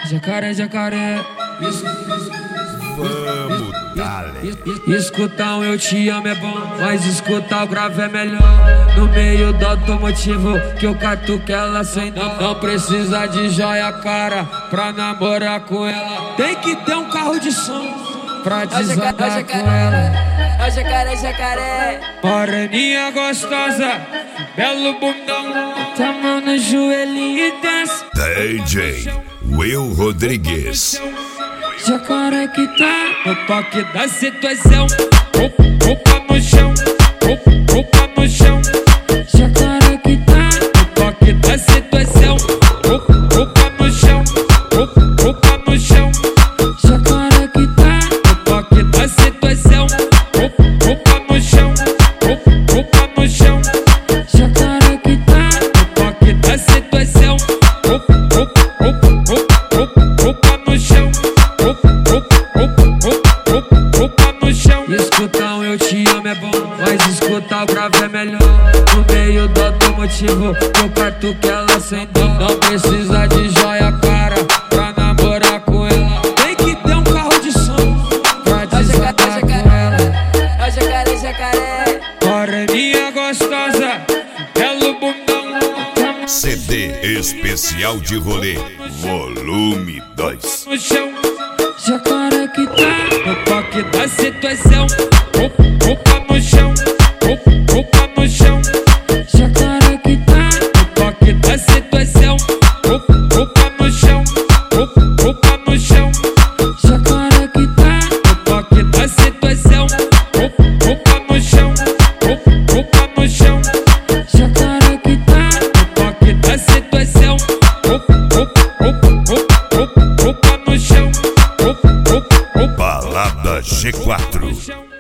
Jacaré, jacaré. Vamos, dale. Escutar um eu te amo é bom, mas escutar o grave é melhor. No meio do automotivo que eu catuco ela sem dó. Não precisa de joia cara pra namorar com ela. Tem que ter um carro de som pra desandar com ela. Ó jacaré, jacaré. Moreninha gostosa, belo bundão. Tá mão no joelhinho e desce. DJ Will Rodrigues. Jacaré que tá no toque da situação. Roupa no chão, roupa no chão. Jacaré que tá no toque da situação. Roupa no chão, roupa no chão. Jacaré que tá no toque da situação. Roupa no chão, roupa no chão. Jacaré que tá no toque da situação. Roupa no chão. Roupa no chão. Escutar um eu te amo é bom, mas escutar o grave é melhor. No meio do automotivo eu catuco ela sem dó. Não precisa de joia cara pra namorar com ela. Tem que ter um carro de som pra desandar com ela. Ó jacaré, jacaré. Moreninha gostosa, belo bundão. CD especial de rolê, volume 2. No chão. Jacaré que tá no toque da situação. Roupa no chão, roupa no chão. Jacaré que tá no toque da situação. Roupa no chão, roupa no chão. Jacaré que tá no toque da situação. Roupa no chão, roupa no chão. Jacaré que tá no toque da situação. Roupa no chão. Balada G4.